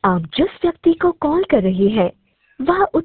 आप जिस व्यक्ति को कॉल कर रहे हैं वह